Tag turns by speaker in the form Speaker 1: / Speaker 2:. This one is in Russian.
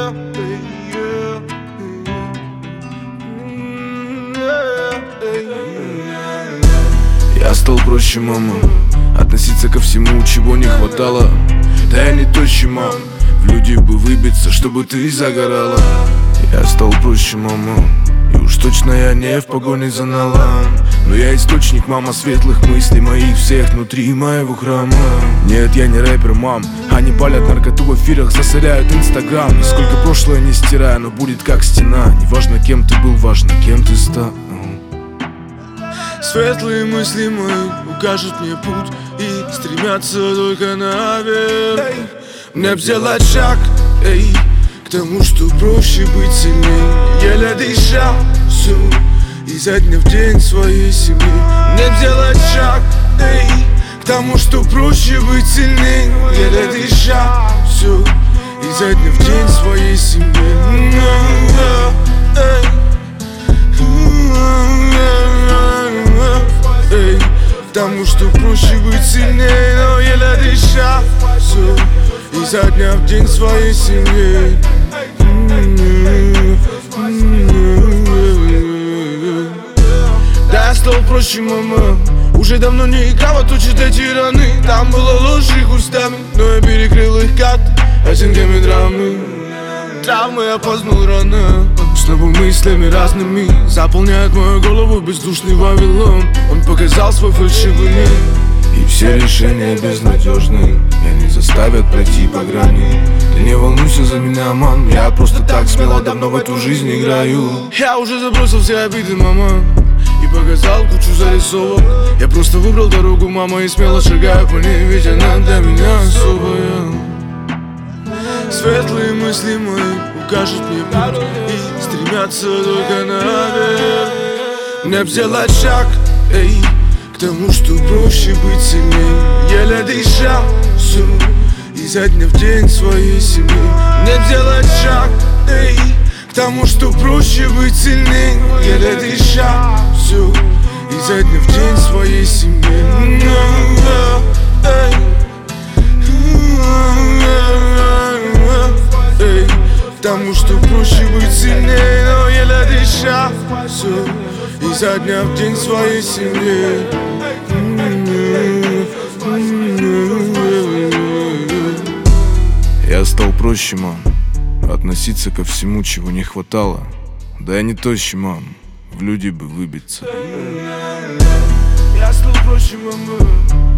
Speaker 1: Я стал проще, мама, относиться ко всему, чего не хватало. Да я не тощий, мам, в люди бы выбиться, чтобы ты загорала. Я стал проще, мама, и уж точно я не в погоне за налом. Но я источник, мама, светлых мыслей моих всех внутри моего храма. Нет, я не рэпер, мам, они палят наркоту в эфирах, засоряют инстаграм. Нисколько прошлое не стирая, но будет как стена. Неважно, кем ты был, важно, кем ты стал.
Speaker 2: Светлые мысли мои укажут мне путь и стремятся только наверх. Мне б сделать шаг, эй, к тому, что проще быть сильней. Еле дыша всю, изо дня в день своей семьи. Мне б сделать шаг, эй, к тому, что проще быть сильней. Еле дыша всю, изо дня в день своей семьи. Потому что проще быть сильней, но еле дыша все, изо дня в день своей семьи. Да, я стал проще, мама, уже давно не играла точит эти раны. Там было ложь их устами, но я перекрыл их карты оттенками драмы. Травмы я познал рано, снова мыслями разными заполняет мою голову бездушный Вавилон. Он показал свой фальшивый мир, и все решения безнадежны. Меня не заставят пройти по грани. Ты не волнуйся за меня, мам, я просто так смело давно в эту жизнь играю. Я уже забросил все обиды, мама, и показал кучу зарисовок. Я просто выбрал дорогу, мама, и смело шагаю по ней, ведь она для меня особая. Светлые мысли мои укажут мне путь и стремятся только наверх. Мне б сделать шаг, эй, к тому, что проще быть сильней. Еле дыша всю, изо дня в день своей семьи. Мне б сделать шаг, эй, к тому, что проще быть сильней. Еле дыша всю, изо дня в день своей семьи. Потому что проще быть сильней, но еле дыша все, изо дня в день своей семьи.
Speaker 1: Я стал проще, мам, относиться ко всему, чего не хватало. Да я не тощий, мам, в люди бы выбиться.
Speaker 2: Я стал проще, мама.